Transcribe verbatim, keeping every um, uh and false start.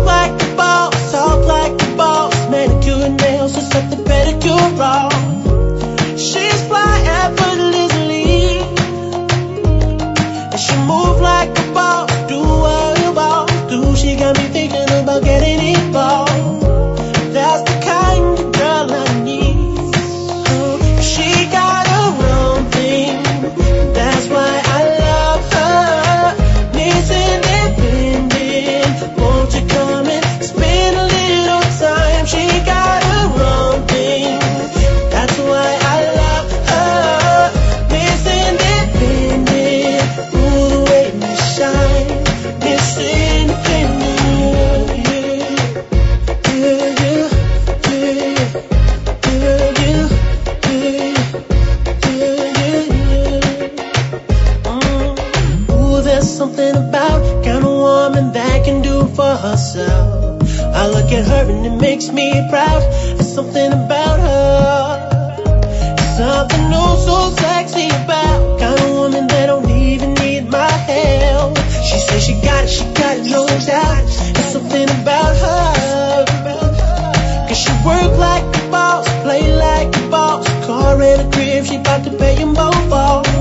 move like a boss, talk like a boss, manicure and nails, just set the pedicure off. She's fly effortlessly, and she move like a boss, do what a boss do. She got me thinking about getting involved. That's the kind of girl I need. She got her own thing, that's why I love her. Miss Independent, won't you come and spend a little time? She got her own thing, that's why I love her. Miss Independent, ooh, the way you shine. Miss Independent, yeah, yeah, yeah, yeah, yeah, yeah. There's something about kind of woman that can do for herself. I look at her and it makes me proud. There's something about her, something oh so sexy about kind of woman that don't even need my help. She says she got it, she got it, no doubt. There's something about her, cause she work like a boss, play like a boss. Car and a crib, she about to pay them both off.